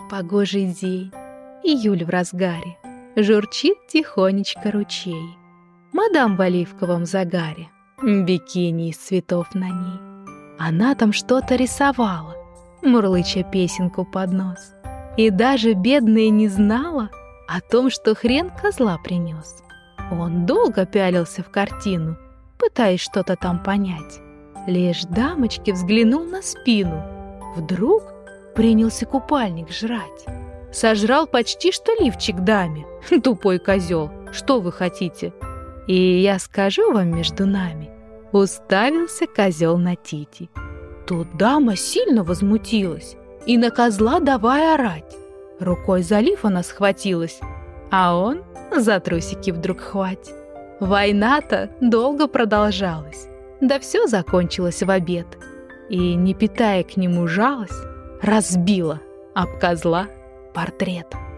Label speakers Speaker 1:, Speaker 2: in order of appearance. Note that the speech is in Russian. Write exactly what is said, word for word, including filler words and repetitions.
Speaker 1: погожий день, июль в разгаре, журчит тихонечко ручей. Мадам в оливковом загаре, бикини из цветов на ней. Она там что-то рисовала, мурлыча песенку под нос. И даже бедная не знала о том, что хрен козла принес. Он долго пялился в картину, пытаясь что-то там понять. Лишь дамочке взглянул на спину. Вдруг принялся купальник жрать. Сожрал почти что лифчик даме. Тупой козел, что вы хотите? И я скажу вам между нами, уставился козел на тити. Тут дама сильно возмутилась и на козла давай орать. Рукой за лиф она схватилась, а он за трусики вдруг хвать. Война-то долго продолжалась, да все закончилось в обед. И, не питая к нему жалость, разбила об козла портрет.